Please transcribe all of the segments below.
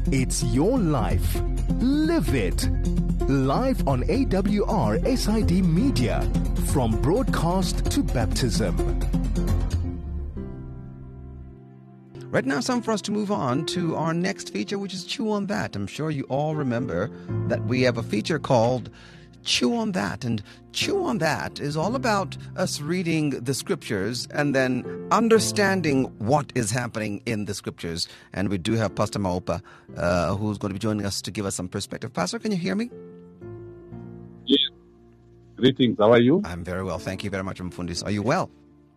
It's your life. Live it. Live on AWR SID Media. From broadcast to baptism. Right now, it's time for us to move on to our next feature, which is Chew on That. I'm sure you all remember that we have a feature called Chew on That. And Chew on That is all about us reading the scriptures and then understanding what is happening in the scriptures. And we do have Pastor Maupa, who's going to be joining us to give us some perspective. Pastor, can you hear me? Yes. Greetings. How are you? I'm very well. Thank you very much, Mfundis. Are you well?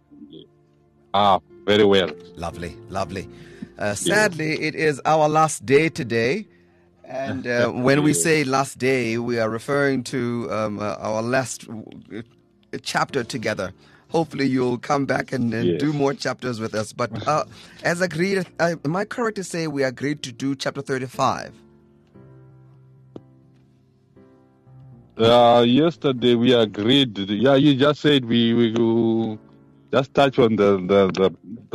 Very well. Lovely, lovely. Sadly, it is our last day today. And when we say last day, we are referring to our last chapter together. Hopefully, you'll come back and do more chapters with us. But as agreed, am I correct to say we agreed to do chapter 35? Yesterday we agreed. Yeah, you just said we will just touch on the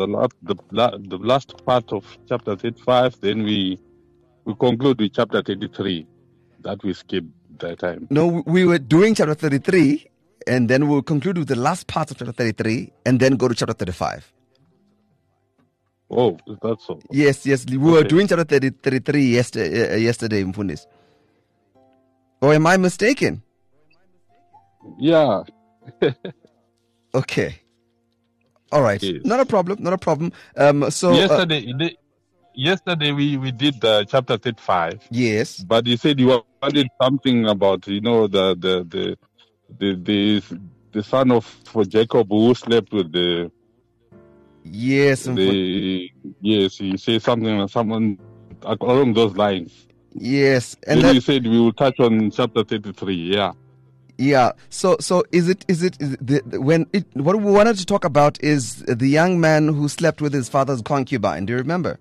last part of chapter 35. Then we conclude with chapter 33. That we skipped that time. No, we were doing chapter 33, and then we'll conclude with the last part of chapter 33, and then go to chapter 35. Oh, is that so? Yes. We were doing chapter 33 yesterday, Mfundis. Or am I mistaken? Yeah. Okay. All right. Yes. Not a problem. So yesterday we did chapter 35. Yes. But you said you wanted something about the son of Jacob who slept with the. Yes. Yes. You say someone along those lines. Yes. And then you said we will touch on chapter 33. Yeah. Yeah. So is it what we wanted to talk about is the young man who slept with his father's concubine. Do you remember?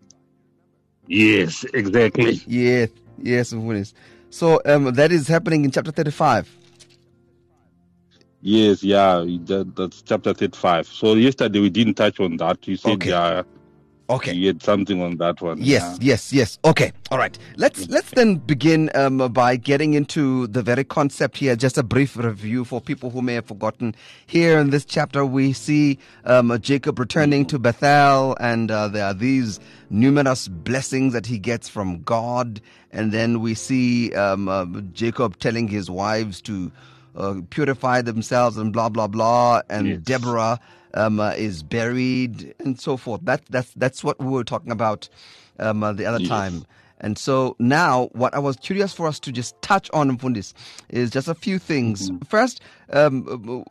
Yes, exactly. Yes. So that is happening in chapter 35. Yes, yeah, that's chapter 35. So yesterday we didn't touch on that. You said Okay. You had something on that one. Yes. Okay. All right. Let's then begin by getting into the very concept here. Just a brief review for people who may have forgotten. Here in this chapter, we see Jacob returning to Bethel, and there are these numerous blessings that he gets from God. And then we see Jacob telling his wives to purify themselves and blah, blah, blah. And yes. Deborah is buried and so forth. That's what we were talking about the other time. And so now what I was curious for us to just touch on, Mfundis, is just a few things. First, I'm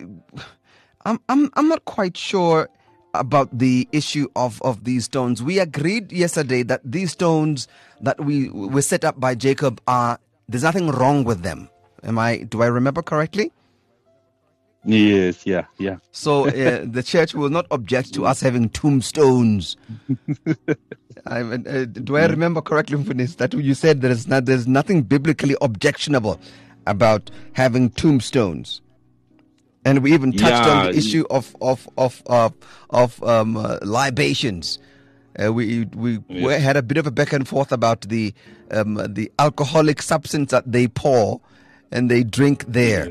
not quite sure about the issue of these stones. We agreed yesterday that these stones that were set up by Jacob there's nothing wrong with them. Do I remember correctly? Yes, yeah. So the church will not object to us having tombstones. Do I remember correctly, Mfundis, that you said there's nothing biblically objectionable about having tombstones? And we even touched on the issue of libations. We had a bit of a back and forth about the alcoholic substance that they pour and they drink there.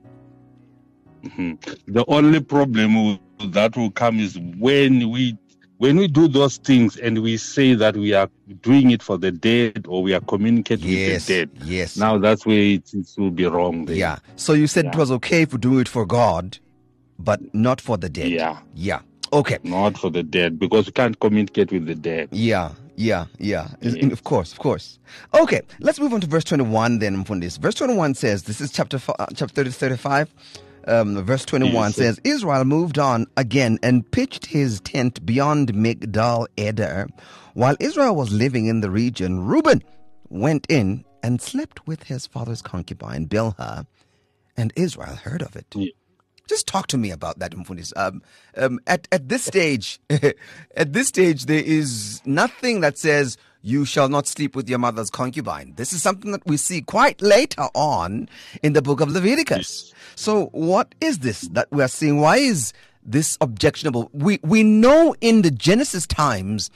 The only problem that will come is when we do those things and we say that we are doing it for the dead or we are communicating with the dead. Yes. Now that's where it will be wrong there. Yeah. So you said it was okay for doing it for God, but not for the dead. Yeah. Okay. Not for the dead, because you can't communicate with the dead. Yeah. Of course. Okay, let's move on to verse 21 then, Mfundis. Verse 21 says, this is chapter 35. Verse 21 says, Israel moved on again and pitched his tent beyond Migdal Eder. While Israel was living in the region, Reuben went in and slept with his father's concubine, Bilhah, and Israel heard of it. Yeah. Just talk to me about that, Mfundis. At this stage, there is nothing that says you shall not sleep with your mother's concubine. This is something that we see quite later on in the book of Leviticus. So what is this that we are seeing? Why is this objectionable? We know in the Genesis times,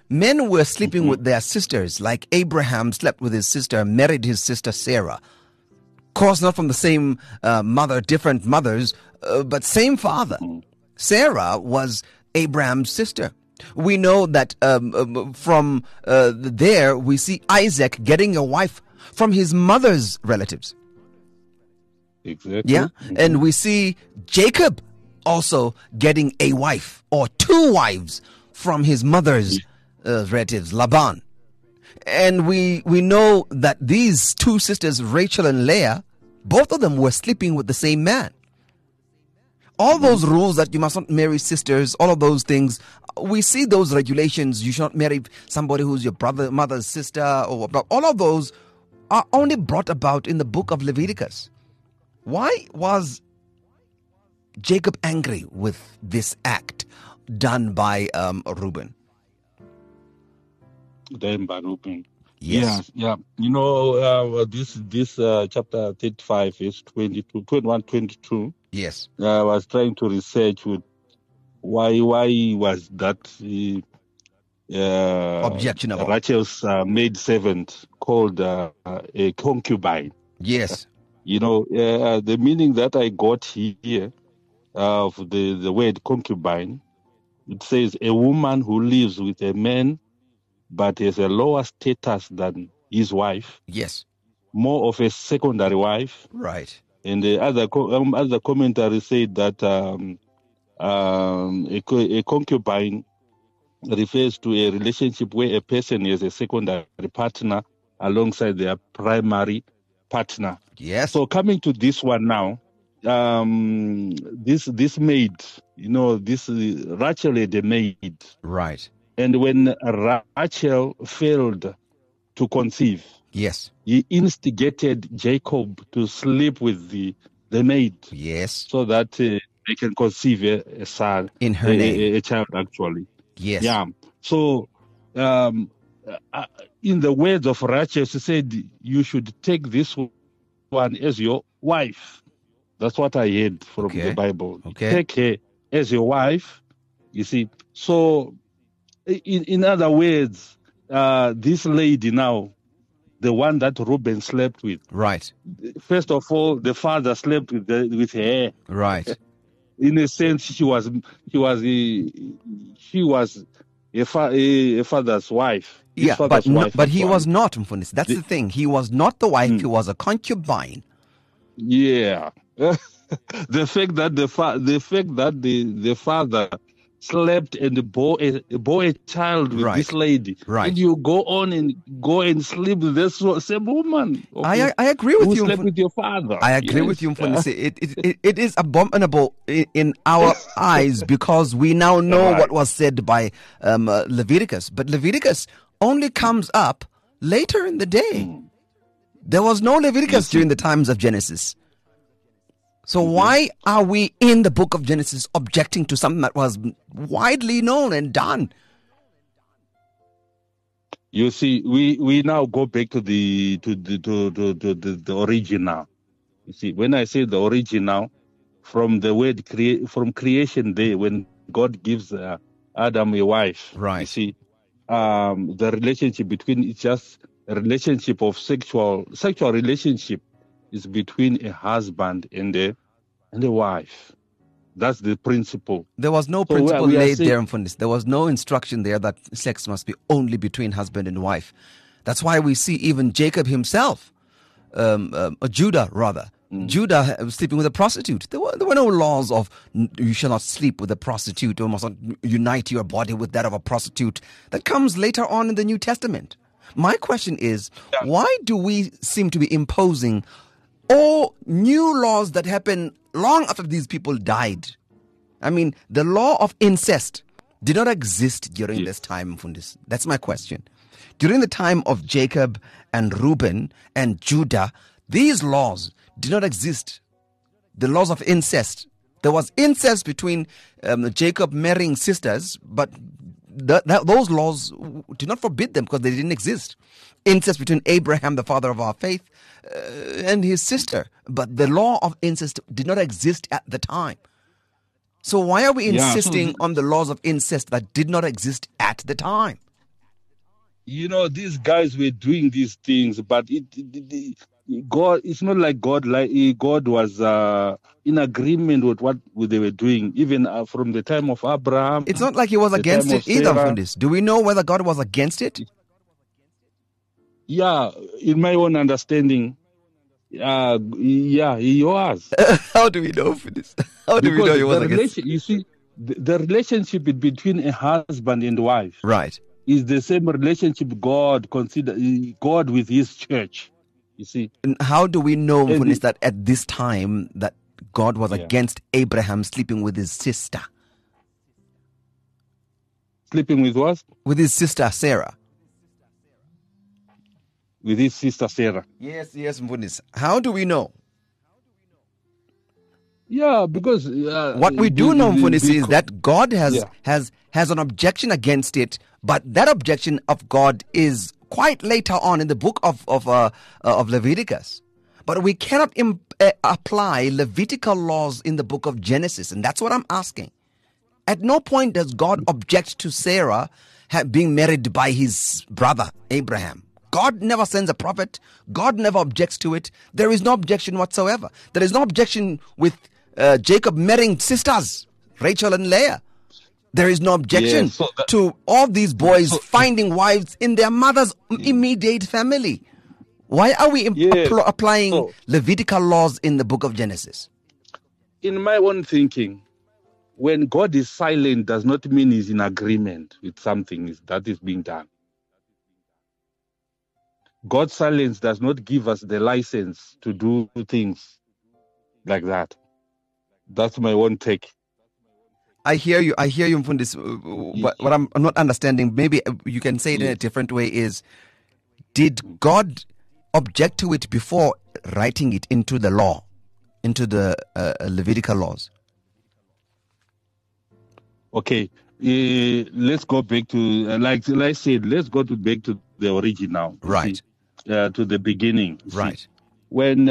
Men were sleeping with their sisters, like Abraham slept with his sister, married his sister Sarah. Of course, not from the same mother, different mothers, but same father. Sarah was Abraham's sister. We know that from there we see Isaac getting a wife from his mother's relatives. Exactly. Yeah, and we see Jacob also getting a wife or two wives from his mother's relatives, Laban. And we know that these two sisters, Rachel and Leah, both of them were sleeping with the same man. All those rules that you must not marry sisters, all of those things, we see those regulations. You should not marry somebody who's your brother, mother's sister, or all of those are only brought about in the book of Leviticus. Why was Jacob angry with this act done by Reuben? Done by Reuben. Yes. Yeah. You know, this chapter 35, verse 21, 22. Yes. I was trying to research with why was that objectionable? Rachel's maid servant called a concubine. Yes. You know, the meaning that I got here of the word concubine, it says a woman who lives with a man but has a lower status than his wife. Yes. More of a secondary wife. Right. And the other commentary said that a concubine refers to a relationship where a person is a secondary partner alongside their primary partner. Yes. So coming to this one now, this maid, you know, this Rachel had a maid. Right. And when Rachel failed to conceive, yes, he instigated Jacob to sleep with the maid. Yes. So that they can conceive a son. In her name. A child, actually. Yes. Yeah. So, in the words of Rachel, she said, you should take this one as your wife. That's what I heard from the Bible. Okay. Take her as your wife. You see. So, in other words, this lady now, the one that Reuben slept with. Right. First of all, the father slept with her. Right. In a sense, she was a father's wife. Yeah, but he was not, Mfundisi. That's the thing. He was not the wife. He was a concubine. Yeah. The fact that the father slept and bore a child with this lady. Right. And you go and sleep with this same woman. I agree with who you. Slept with your father. I agree with you, Mfundisi. It is abominable in our eyes because we now know what was said by Leviticus. But Leviticus only comes up later in the day. There was no Leviticus during the times of Genesis. So why are we in the book of Genesis objecting to something that was widely known and done? You see, we now go back to the original. You see, when I say the original, from the word from creation day, when God gives Adam a wife, right? You see, the relationship between it's just a relationship of sexual relationship. Is between a husband and a wife. That's the principle. There was no principle laid there in this. There was no instruction there that sex must be only between husband and wife. That's why we see even Jacob himself, Judah rather. Judah was sleeping with a prostitute. There were no laws of you shall not sleep with a prostitute or must not unite your body with that of a prostitute. That comes later on in the New Testament. My question is, why do we seem to be imposing all new laws that happen long after these people died? I mean, the law of incest did not exist during this time, Mfundisi. That's my question. During the time of Jacob and Reuben and Judah, these laws did not exist. The laws of incest. There was incest between Jacob marrying sisters, but those laws did not forbid them because they didn't exist. Incest between Abraham, the father of our faith, and his sister. But the law of incest did not exist at the time. So why are we insisting on the laws of incest that did not exist at the time? these guys were doing these things, but God, it's not like God was in agreement with what they were doing, even from the time of Abraham. It's not like he was against it either, Mfundisi. Do we know whether God was against it? Yeah, in my own understanding, he was. How do we know, Mfundisi? How do we know he was against it? You see, the relationship between a husband and wife, right, is the same relationship God with His church. You see, and how do we know, Mfundisi, that at this time that God was against Abraham sleeping with his sister? Sleeping with what? With his sister Sarah. With his sister Sarah. Yes, Mfundisi. How do we know? Yeah, because what we do know, Mfundisi, is that God has an objection against it, but that objection of God is quite later on in the book of Leviticus. But we cannot apply Levitical laws in the book of Genesis, and that's what I'm asking. At no point does God object to Sarah being married by his brother Abraham. God never sends a prophet. God never objects to it. There is no objection whatsoever. There is no objection with Jacob marrying sisters, Rachel and Leah. There is no objection to all these boys finding wives in their mother's immediate family. Why are we applying Levitical laws in the book of Genesis? In my own thinking, when God is silent does not mean He's in agreement with something that is being done. God's silence does not give us the license to do things like that. That's my own take. I hear you, Mfundisi. What I'm not understanding, maybe you can say it in a different way, is did God object to it before writing it into the law, into the Levitical laws? Okay, let's go back to, like I said, let's go back to the original. Right. To the beginning. Right. See, when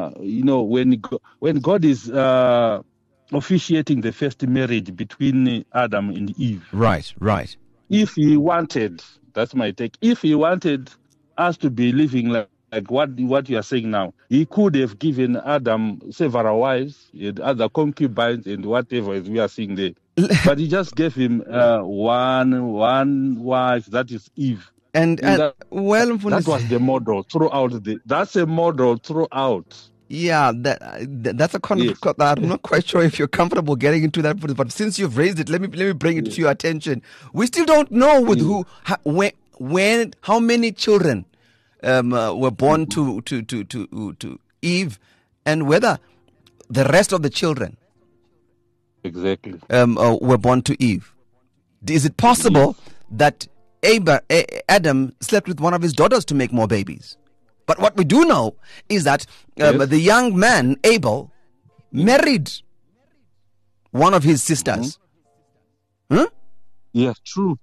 God is officiating the first marriage between Adam and Eve. Right. If He wanted, that's my take, if He wanted us to be living like what you are saying now, He could have given Adam several wives and other concubines and whatever as we are seeing there. But He just gave him one wife, that is Eve. And that was the model throughout. That's a model throughout. Yeah, that's a concept that I'm not quite sure if you're comfortable getting into that. But since you've raised it, let me bring it to your attention. We still don't know with who, when, how many children were born to Eve, and whether the rest of the children exactly were born to Eve. Is it possible that Adam slept with one of his daughters to make more babies? But what we do know is that the young man, Abel, married one of his sisters. Mm-hmm. Yeah, true.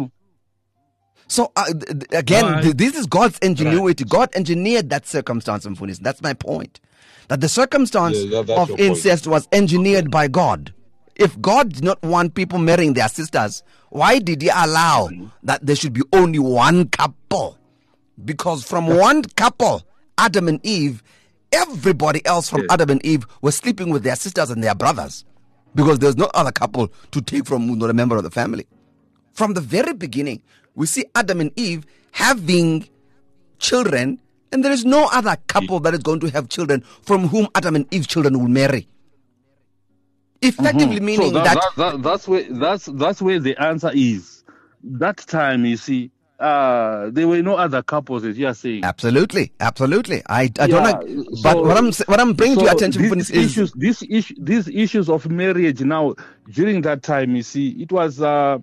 So again, this is God's ingenuity. Right. God engineered that circumstance, Mfundisi. That's my point. That the circumstance of incest was engineered by God. If God did not want people marrying their sisters, why did He allow that there should be only one couple? Because from one couple, Adam and Eve, everybody else from Adam and Eve were sleeping with their sisters and their brothers. Because there's no other couple to take from who's not a member of the family. From the very beginning, we see Adam and Eve having children, and there is no other couple that is going to have children from whom Adam and Eve's children will marry. Effectively meaning that's where the answer is. That time, you see, there were no other couples, as you are saying. Absolutely. I don't know. But what I'm bringing to your attention is these issues of marriage now. During that time, you see, it was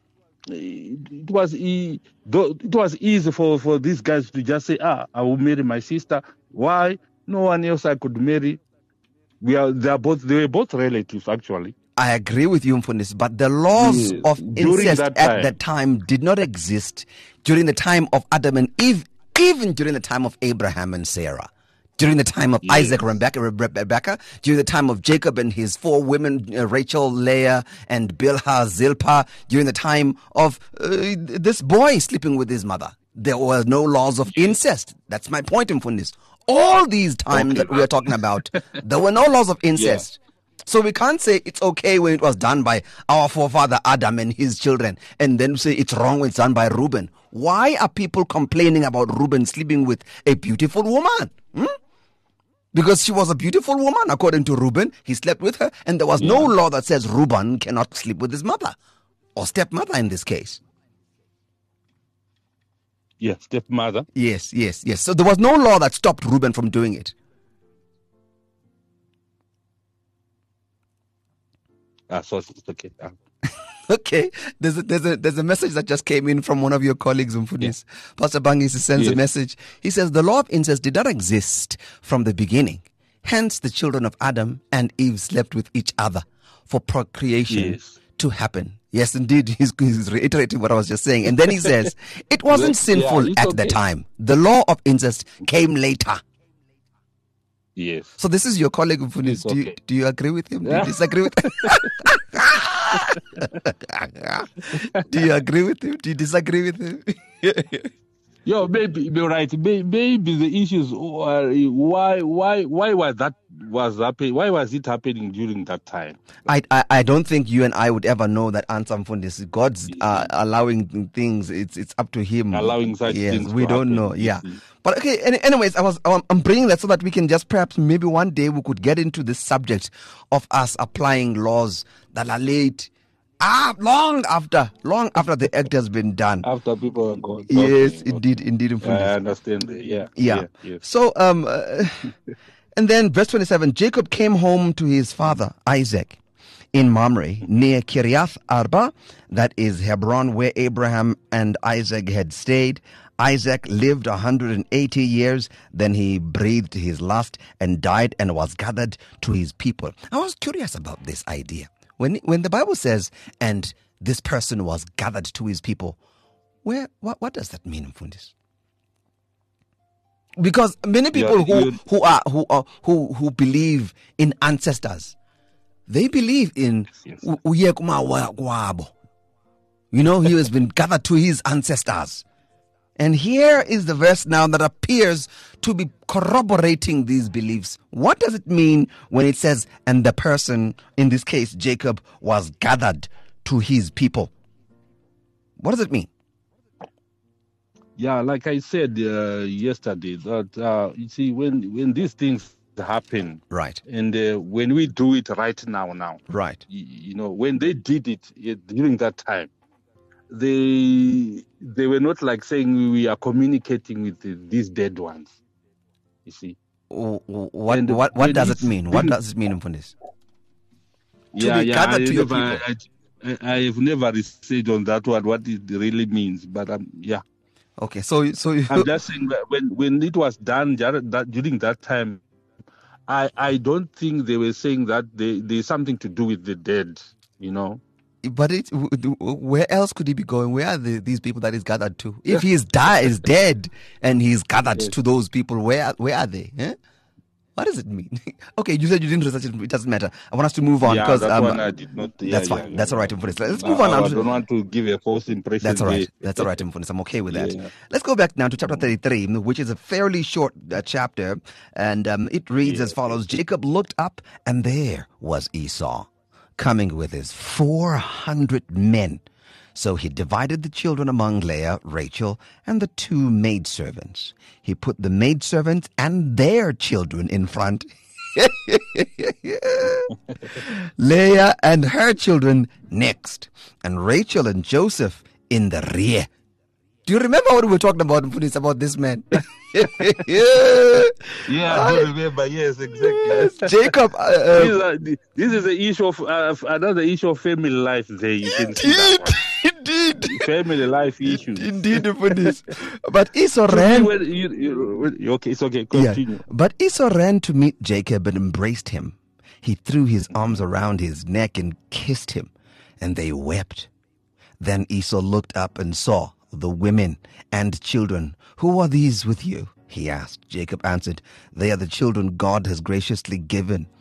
easy for these guys to just say, I will marry my sister. Why? No one else I could marry. They were both relatives, actually. I agree with you, Mfundisi, but the laws of incest at that time did not exist during the time of Adam and Eve, even during the time of Abraham and Sarah, during the time of Isaac and Rebecca, during the time of Jacob and his 4 women, Rachel, Leah, and Bilhah, Zilpah, during the time of this boy sleeping with his mother. there were no laws of incest. That's my point, Mfundis. All these times that we are talking about, there were no laws of incest. So we can't say it's okay when it was done by our forefather Adam and his children, and then say it's wrong when it's done by Reuben. Why are people complaining about Reuben sleeping with a beautiful woman? Because she was a beautiful woman, according to Reuben. He slept with her, and there was no law that says Reuben cannot sleep with his mother, or stepmother in this case. Yes, stepmother. Yes. So there was no law that stopped Reuben from doing it. So it's okay. Okay, there's a message that just came in from one of your colleagues, Mfundis. Pastor Bangis sends a message. He says, the law of incest did not exist from the beginning. Hence, the children of Adam and Eve slept with each other for procreation to happen. Yes, indeed, he's reiterating what I was just saying. And then he says, it wasn't sinful at the time. The law of incest came later. Yes. So this is your colleague, Mfundis. Do you agree with him? Do you disagree with him? Do you agree with him? Do you disagree with him? Maybe you're right. Maybe the issues are why was happening? Why was it happening during that time? I don't think you and I would ever know that answer from this. God's allowing things. It's up to Him. Allowing such things. We don't know. Yeah. But okay. Anyways, I'm bringing that so that we can just perhaps maybe one day we could get into this subject of us applying laws that are late. Long after the act has been done. After people are gone. Yes, indeed. I understand. Yeah. So, and then verse 27, Jacob came home to his father Isaac in Mamre near Kiriath Arba, that is Hebron, where Abraham and Isaac had stayed. Isaac lived 180 years, then he breathed his last and died and was gathered to his people. I was curious about this idea. When the Bible says, and this person was gathered to his people, what does that mean, Mfundis? Because many people who believe in ancestors, they believe in he has been gathered to his ancestors. And here is the verse now that appears to be corroborating these beliefs. What does it mean when it says, and the person, in this case, Jacob, was gathered to his people? What does it mean? Yeah, like I said yesterday, that you see, when these things happen, right, and when we do it right now, right, when they did it during that time, they were not like saying we are communicating with these dead ones. You see, what does it mean? What does it mean for this? I have never researched on that one what it really means, but Okay, so I'm just saying that when it was done during that time, I don't think they were saying that there's something to do with the dead, But where else could he be going? Where are these people that he's gathered to? If he is dead and he's gathered to those people, where are they? What does it mean? Okay, you said you didn't research it. It doesn't matter. I want us to move on because that one I did not. That's fine. That's all right, Mfundis. Let's move on. I don't want to give a false impression. That's all right. That's all right, Mfundis. I'm okay with that. Yeah. Let's go back now to chapter 33, which is a fairly short chapter, and it reads as follows: Jacob looked up, and there was Esau, coming with his 400 men. So he divided the children among Leah, Rachel, and the 2 maidservants. He put the maidservants and their children in front. Leah and her children next, and Rachel and Joseph in the rear. Do you remember what we were talking about this man? I do remember. Yes, exactly. Yes. Jacob. This is the issue of another issue of family life. There, you can see that. Indeed. Family life issues. Indeed, for this. But Esau ran. Okay, it's okay. Continue. Yeah. But Esau ran to meet Jacob and embraced him. He threw his arms around his neck and kissed him, and they wept. Then Esau looked up and saw the women and children. Who are these with you? He asked. Jacob answered, they are the children God has graciously given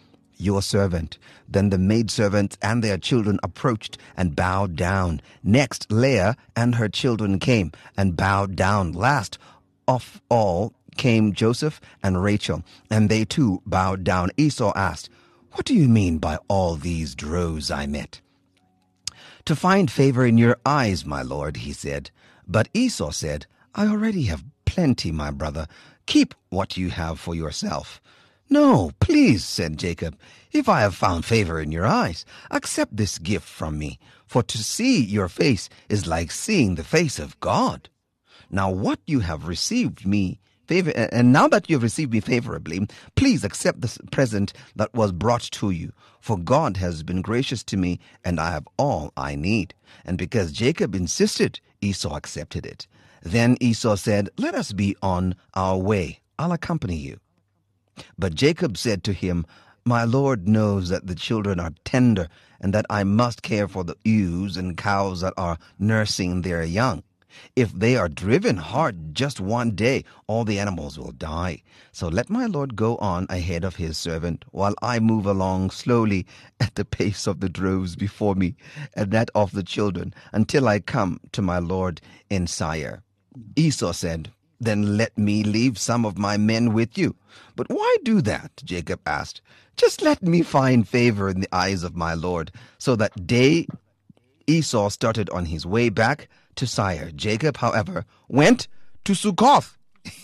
your servant. Then the maidservants and their children approached and bowed down. Next, Leah and her children came and bowed down. Last of all came Joseph and Rachel, and they too bowed down. Esau asked, "What do you mean by all these droves I met?" "To find favor in your eyes, my lord," he said. But Esau said, "I already have plenty, my brother. Keep what you have for yourself." "No, please," said Jacob, "if I have found favor in your eyes, accept this gift from me. For to see your face is like seeing the face of God. Now what you have received me favor, and now that you have received me favorably, please accept this present that was brought to you. For God has been gracious to me, and I have all I need." And because Jacob insisted, Esau accepted it. Then Esau said, "Let us be on our way. I'll accompany you." But Jacob said to him, "My Lord knows that the children are tender, and that I must care for the ewes and cows that are nursing their young. If they are driven hard just one day, all the animals will die. So let my Lord go on ahead of his servant, while I move along slowly at the pace of the droves before me, and that of the children, until I come to my Lord in Seir." Esau said, "Then let me leave some of my men with you." "But why do that?" Jacob asked. "Just let me find favor in the eyes of my Lord." So that day Esau started on his way back to Seir. Jacob, however, went to Succoth.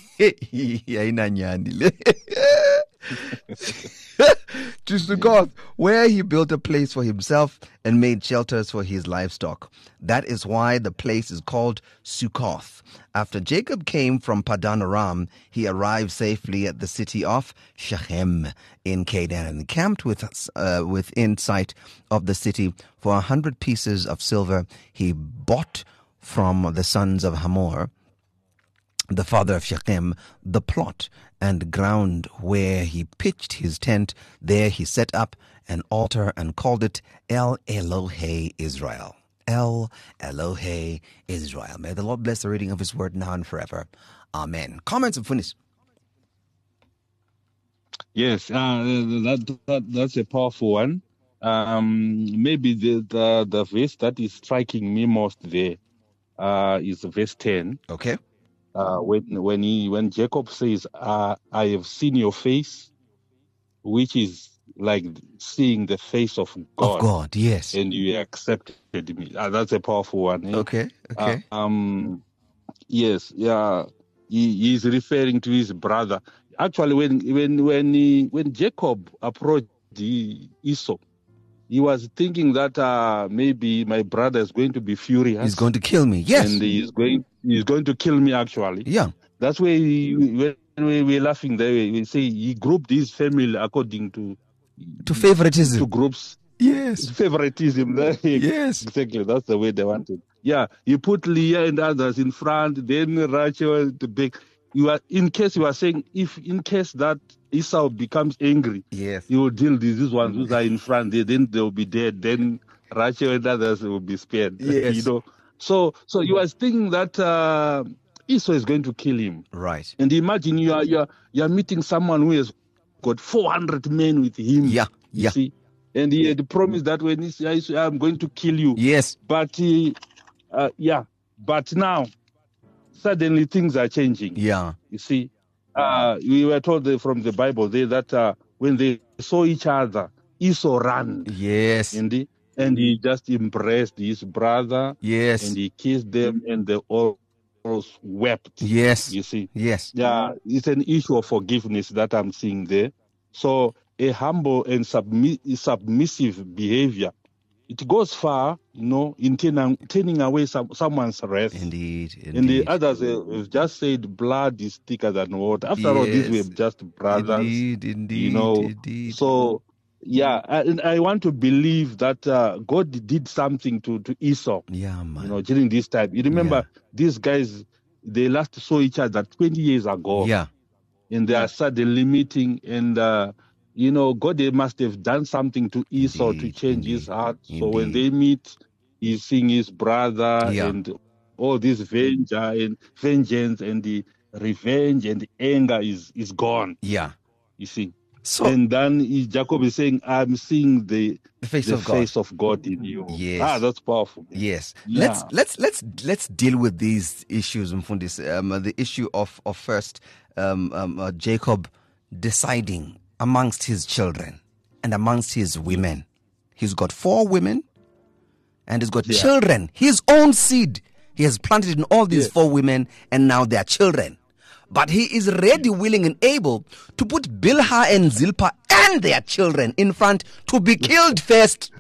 To Succoth, where he built a place for himself and made shelters for his livestock. That is why the place is called Succoth. After Jacob came from Padan Aram, he arrived safely at the city of Shechem in Canaan and camped within sight of the city. For 100 pieces of silver he bought from the sons of Hamor, the father of Shechem, the plot and ground where he pitched his tent. There he set up an altar and called it El Elohe Israel. El Elohe Israel. May the Lord bless the reading of his word now and forever. Amen. Comments of Funis? Yes, that's a powerful one. Maybe the verse that is striking me most there is verse 10. Okay. When Jacob says, "I have seen your face," which is like seeing the face of God. Of God, yes. And you accepted me. That's a powerful one. Eh? Okay. Yes, yeah. He is referring to his brother. Actually, when Jacob approached Esau, he was thinking that maybe my brother is going to be furious. He's going to kill me. Yes. And he's going to kill me, actually. Yeah. That's why when we're laughing there, we say he grouped his family according to favoritism. To groups. Yes. Favoritism. Yes. Exactly. That's the way they wanted. Yeah. You put Leah and others in front, then Rachel the back. In case you are saying, if in case that Esau becomes angry, yes, he will deal with these ones who are in front. Then they will be dead. Then Rachel and others will be spared. Yes. You know. So you are thinking that Esau is going to kill him. Right. And imagine you are meeting someone who has got 400 men with him. Yeah. You see? And he had promised that when he says, "I'm going to kill you." Yes. But but now suddenly things are changing. Yeah. You see, we were told from the Bible there that when they saw each other, Esau ran. Yes. And he just embraced his brother. Yes. And he kissed them, and they all wept. Yes. You see. Yes. Yeah, it's an issue of forgiveness that I'm seeing there. So a humble and submissive behavior, it goes far, in turning away someone's wrath. Indeed. And the others have just said blood is thicker than water. After all, these were just brothers. Indeed. Indeed. So, yeah, and I want to believe that God did something to Esau. Yeah, man. During this time. You remember, these guys, they last saw each other 20 years ago. Yeah. And they are suddenly meeting, and God must have done something to Esau to change his heart. So when they meet, he's seeing his brother and all this vengeance and the revenge and the anger is gone. Yeah. You see. So, and then Jacob is saying, I'm seeing the face of God in you. Yes. That's powerful. Yes. Yeah. Let's deal with these issues, Mfundis. The issue of first Jacob deciding amongst his children and amongst his women. He's got 4 women and he's got children, his own seed. He has planted in all these 4 women, and now they are children. But he is ready, willing, and able to put Bilhah and Zilpah and their children in front to be killed first.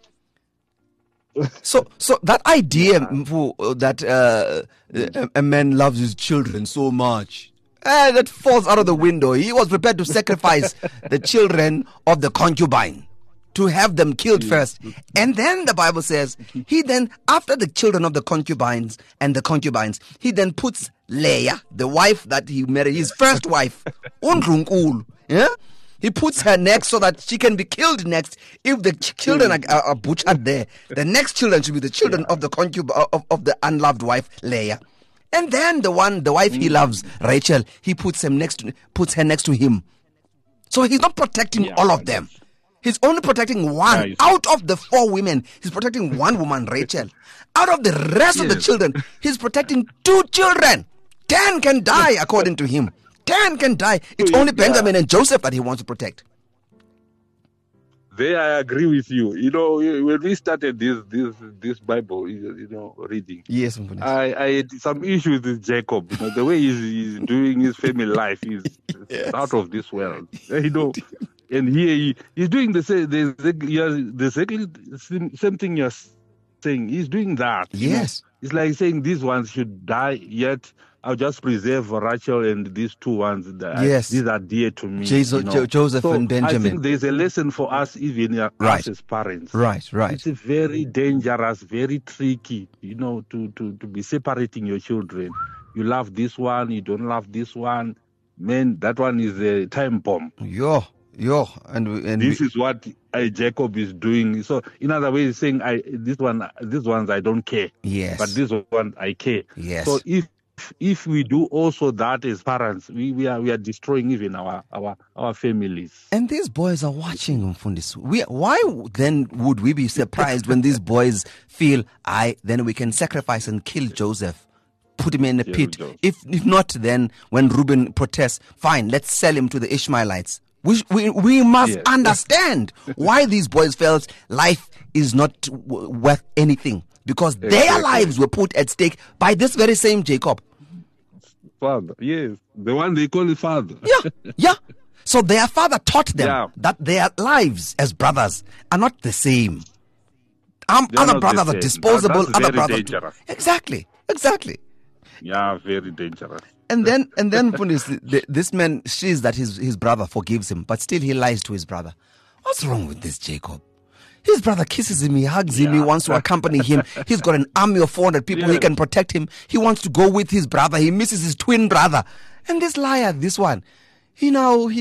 So that idea that a man loves his children so much, that falls out of the window. He was prepared to sacrifice the children of the concubine, to have them killed first. And then the Bible says, he then, after the children of the concubines, he then puts Leah, the wife that he married, his first wife, yeah? He puts her next so that she can be killed next. If the children are butchered there, the next children should be the children of the of the unloved wife, Leah. And then the wife he loves, Rachel, he puts her next to him. So he's not protecting all of them. He's only protecting one. Out of the 4 women, he's protecting one woman, Rachel. Out of the rest of the children, he's protecting 2 children. 10 can die, according to him. 10 can die. It's only Benjamin and Joseph that he wants to protect. There, I agree with you. You know, when we started this Bible, reading. Yes, I had some issues with Jacob. You know, the way he's doing his family life is out of this world. You know. And here he's doing the same thing you're saying. He's doing that. Yes. It's like saying these ones should die, yet I'll just preserve Rachel and these 2 ones. These are dear to me. Joseph and Benjamin. I think there's a lesson for us, even us as parents. Right. It's very dangerous, very tricky, to be separating your children. You love this one, you don't love this one. Man, that one is a time bomb. And this is what Jacob is doing. So, in other words, saying these ones I don't care. Yes. But this one I care. Yes. So if we do also that as parents, we are destroying even our families. And these boys are watching, Mfundis. Why then would we be surprised when these boys feel, then we can sacrifice and kill Joseph? Put him in a pit. If not, then when Reuben protests, fine, let's sell him to the Ishmaelites. We must understand why these boys felt life is not worth anything, because their lives were put at stake by this very same Jacob. Father, yes, the one they call his father. Yeah. So their father taught them that their lives as brothers are not the same. Other brothers are disposable. Other brothers, exactly. Yeah, very dangerous. And then this man sees that his brother forgives him, but still he lies to his brother. What's wrong with this Jacob? His brother kisses him, he hugs him, he wants to accompany him. He's got an army of 400 people, he can protect him. He wants to go with his brother, he misses his twin brother. And this liar, this one, he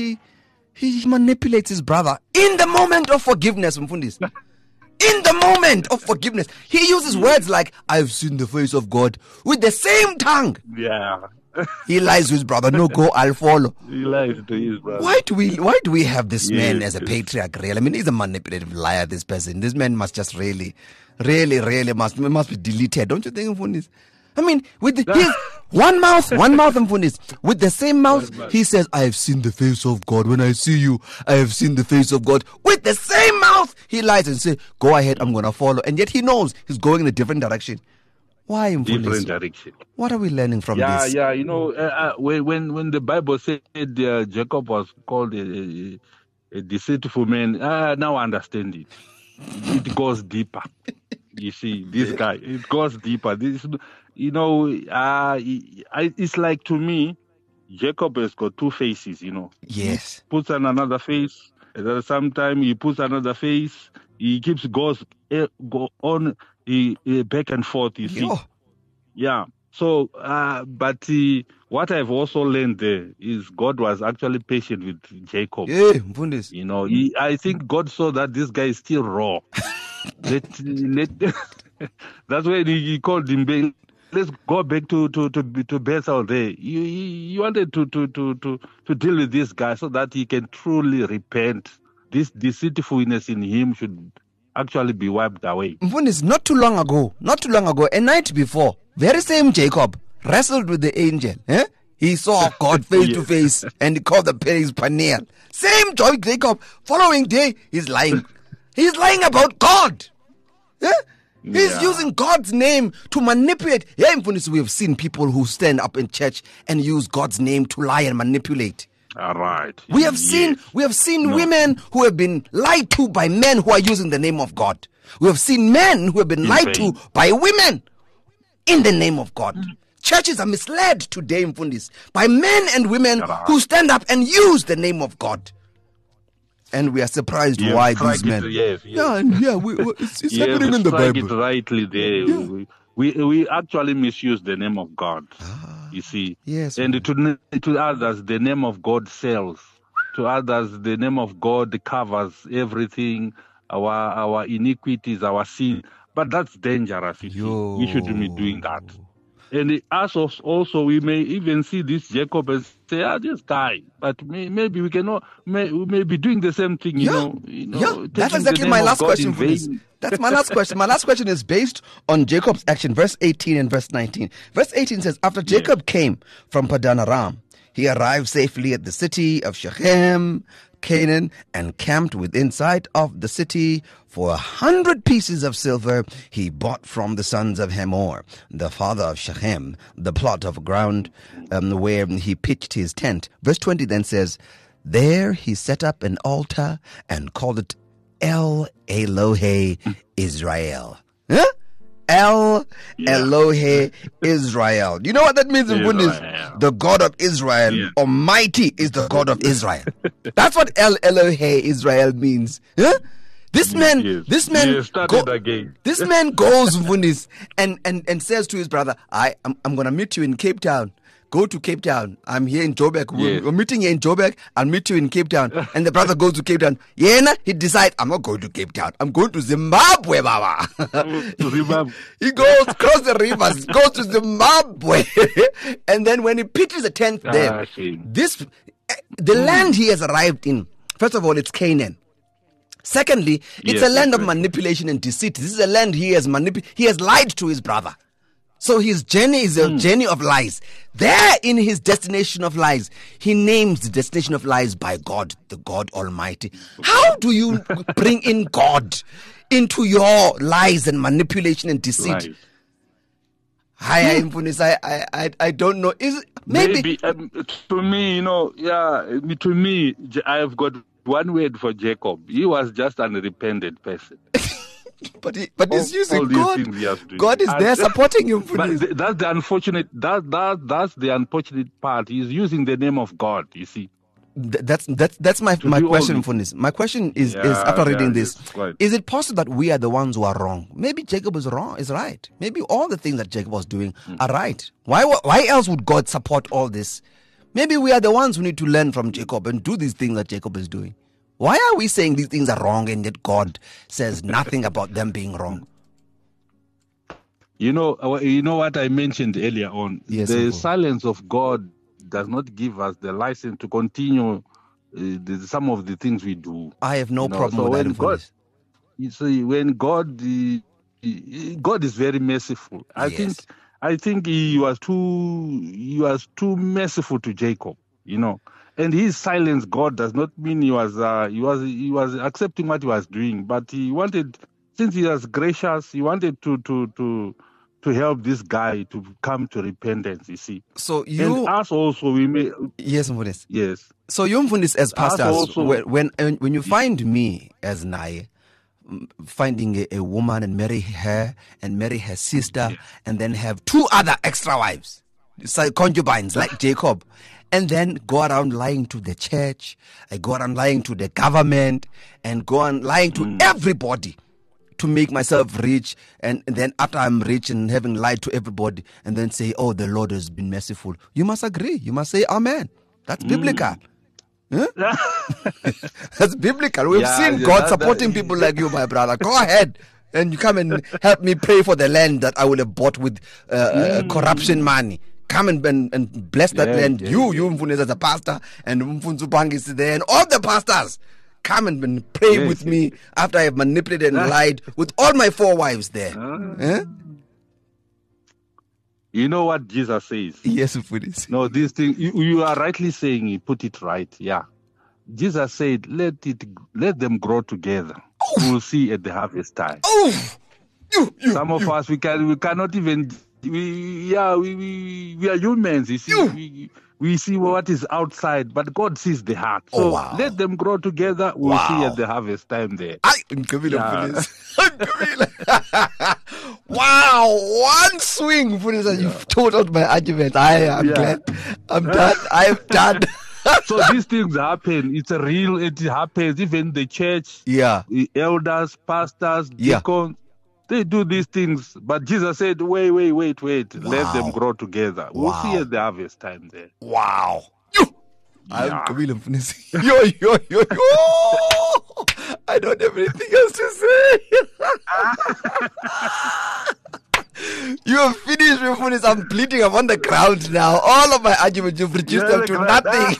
manipulates his brother in the moment of forgiveness, Mfundis. In the moment of forgiveness. He uses words like, I've seen the face of God, with the same tongue. Yeah. He lies to his brother. No, go, I'll follow. He lies to his brother. Why do we have this man as a patriarch? Really? I mean, he's a manipulative liar, this person. This man must just really must be deleted. Don't you think, Mfundis? I mean, with his one mouth, Mfundis. With the same mouth, he says, I have seen the face of God. When I see you, I have seen the face of God. With the same mouth, he lies and says, go ahead, I'm going to follow. And yet he knows he's going in a different direction. Why, Mfundis? Different direction. What are we learning from this? Yeah, when the Bible said Jacob was called a deceitful man, now I understand it. It goes deeper. You see, this guy, it goes deeper. This, it's like, to me, Jacob has got 2 faces, Yes. He puts on another face. At the same time, he puts another face. He goes on back and forth, you see. Yeah. So, but what I've also learned there is God was actually patient with Jacob. Yeah, Mfundis. I think God saw that this guy is still raw. That's when he called him let's go back to Bethel there. You wanted to deal with this guy so that he can truly repent. This deceitfulness in him should actually be wiped away. Mfundisi, not too long ago, a night before, very same Jacob wrestled with the angel. He saw God face to face and he called the place Peniel. Same Jacob. Following day, he's lying. He's lying about God. He's using God's name to manipulate. Mfundisi, we have seen people who stand up in church and use God's name to lie and manipulate. All right. We have seen women who have been lied to by men who are using the name of God. We have seen men who have been lied to by women in the name of God. Churches are misled today, Mfundisi, by men and women who stand up and use the name of God. And we are surprised why these men. It's happening in the Bible. It rightly there. Yeah. We actually misuse the name of God. You see, yes, and to others the name of God sells. To others the name of God covers everything, our iniquities, our sin. But that's dangerous. We shouldn't be doing that. And us also, we may even see this Jacob and say, this guy. But maybe we cannot. We may be doing the same thing. You know. That's exactly my last question for this. That's my last question. My last question is based on Jacob's action, verse 18 and verse 19. Verse 18 says, after Jacob came from Padan Aram, he arrived safely at the city of Shechem, Canaan, and camped within sight of the city. For 100 pieces of silver he bought from the sons of Hamor, the father of Shechem, the plot of ground where he pitched his tent. Verse 20 then says, there he set up an altar and called it El Elohe Israel. El Elohe Israel. You know what that means in Buddhism? The God of Israel. Almighty is the God of Israel. That's what El Elohe Israel means. This man goes, Mfundisi, and says to his brother, I'm going to meet you in Cape Town. Go to Cape Town. I'm here in Joburg. We're meeting here in Joburg. I'll meet you in Cape Town. And the brother goes to Cape Town. He decides, I'm not going to Cape Town. I'm going to Zimbabwe, Baba. He goes across the rivers, goes to Zimbabwe. And then when he pitches a tent there, the land he has arrived in, first of all, it's Canaan. Secondly, it's a land of manipulation and deceit. This is a land he has lied to his brother. So his journey is a journey of lies. There in his destination of lies, he names the destination of lies by God, the God Almighty. How do you bring in God into your lies and manipulation and deceit? I don't know. Is maybe to me, to me, I've got one word for Jacob. He was just an unrepentant person. But he's using God. God is there supporting him. But that's the unfortunate. That's the unfortunate part. He's using the name of God. You see. That's my question for this. My question is after reading this, is it possible that we are the ones who are wrong? Maybe Jacob is right. Maybe all the things that Jacob was doing are right. Why else would God support all this? Maybe we are the ones who need to learn from Jacob and do these things that Jacob is doing. Why are we saying these things are wrong and yet God says nothing about them being wrong? You know what I mentioned earlier on? Yes, the silence of God does not give us the license to continue some of the things we do. I have no problem with that. You see, when God is very merciful. I think he was too merciful to Jacob, And his silence, God, does not mean he was accepting what he was doing, but he wanted, since he was gracious, he wanted to help this guy to come to repentance. You see. So and us also, we may. Yes, Mfundisi. Yes. So you, Mfundisi, as pastors, when you find me as Nai, finding a woman and marry her sister, and then have two other extra wives, concubines like Jacob. And then go around lying to the church, I go around lying to the government, and go on lying to everybody to make myself rich. And then after I'm rich and having lied to everybody, and then say, oh, the Lord has been merciful. You must agree. You must say amen. That's biblical. Huh? That's biblical. We've seen God supporting people like you, my brother. Go ahead. and you come and help me pray for the land that I would have bought with corruption money. Come and bless that land. You Mfundisi as a pastor, and Mfundisi Bangi is there, and all the pastors. Come and pray with me after I have manipulated and lied with all my 4 wives there. You know what Jesus says? Yes, Mfundisi. No, this thing, you are rightly saying, you put it right, yeah. Jesus said, let them grow together. We'll see at the harvest time. Some of us, we cannot even, we are humans, you see. We see what is outside, but God sees the heart. So let them grow together. We'll see at the harvest time there. Wow, one swing, Mfundisi. You've totaled my argument. I'm glad. I'm done. I'm done. So these things happen. It happens. Even the church, the elders, pastors, deacons, they do these things. But Jesus said, wait. Let them grow together. We'll see at the harvest time there. Wow. I'm Kabila Mfundisi. Yo. I don't have anything else to say. You have finished, Mfundisi. I'm bleeding. I'm on the ground now. All of my arguments, you've reduced them to nothing.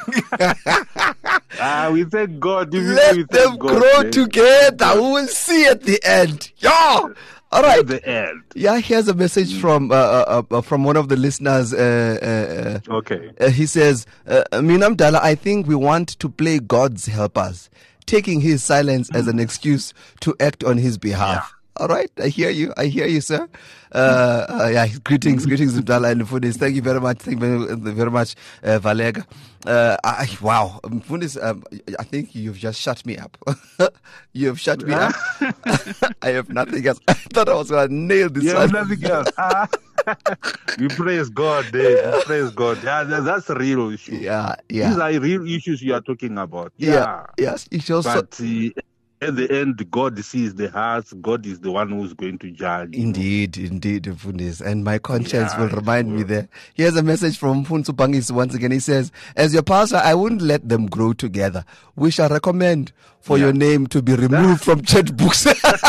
We thank God. Let them grow together. We will see at the end. All right. At the end. Yeah, here's a message from one of the listeners. Okay. He says, Minam Dala, I think we want to play God's helpers, taking his silence as an excuse to act on his behalf. All right, I hear you, sir. Greetings, Dala and Mfundisi. Thank you very much. Thank you very much, Valega. Wow, Mfundisi, I think you've just shut me up. You have shut me up. I have nothing else. I thought I was going to nail this. You have nothing else. We praise God, Dave. We praise God. Yeah, that's a real issue. Yeah. These are real issues you are talking about. Yes. It's also. But at the end, God sees the hearts. God is the one who's going to judge. Indeed, Mfundisi. And my conscience will remind me there. Here's a message from Mfundisi Bangis once again. He says, as your pastor, I wouldn't let them grow together. We shall recommend for your name to be removed from church books.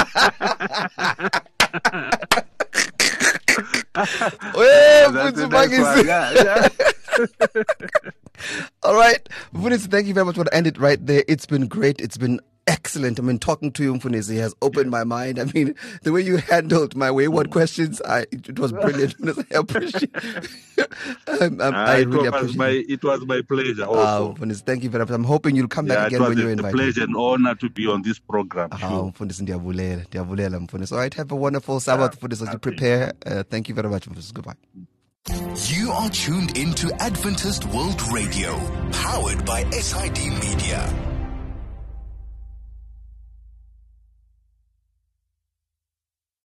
All right. Mfundisi, thank you very much for the end it right there. It's been great. It's been excellent. I mean, talking to you, Mfundisi, has opened my mind. I mean, the way you handled my wayward questions, it was brilliant. I appreciate it. I really appreciate it. It was my pleasure also. Mfundisi, thank you very much. I'm hoping you'll come back again when you're invited. It was a pleasure and honor to be on this program. Mfundisi, ndiyavulela, Mfundisi. All right, have a wonderful Sabbath, Mfundisi, as you prepare. Thank you very much, Mfundisi. Goodbye. You are tuned into Adventist World Radio, powered by SID Media.